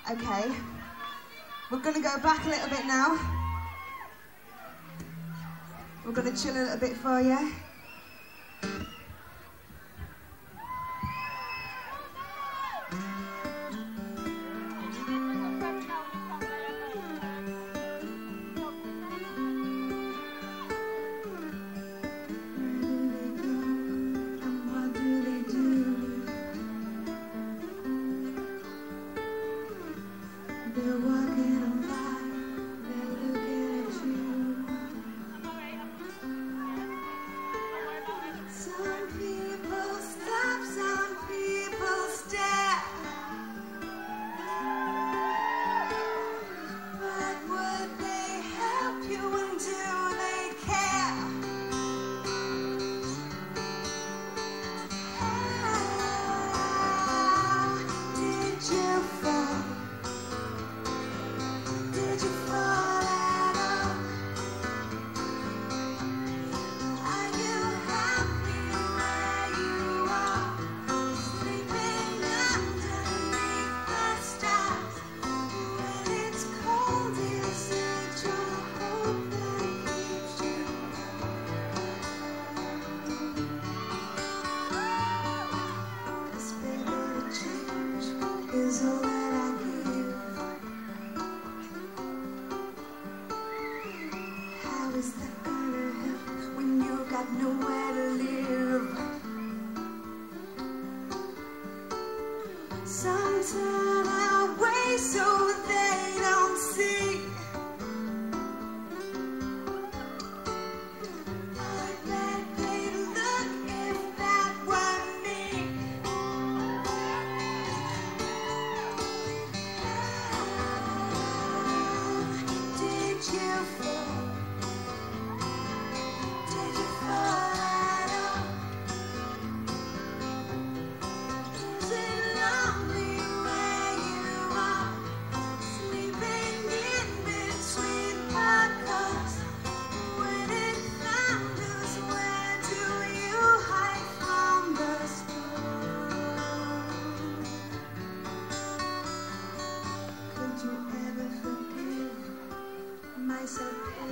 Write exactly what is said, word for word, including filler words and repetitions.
Okay. We're going to go back a little bit now. We're going to chill a little bit for you. They're walking on by, they're looking at you. Some people stop, some people stare. But would they help you and do they care? How did you fall? Did you fall at all? Are you happy where you are? Sleeping underneath the stars. When it's cold, is it your hope that keeps you? This bit of change is all that I give. How is that gonna help when you got nowhere to live? Some turn away so they don't see. I bet they'd look if that were me. How did you fall? Did you fall at all? Is it lonely where you are? Sleeping in between podcasts. When it thunders, where do you hide from the storm? Could you ever forgive myself?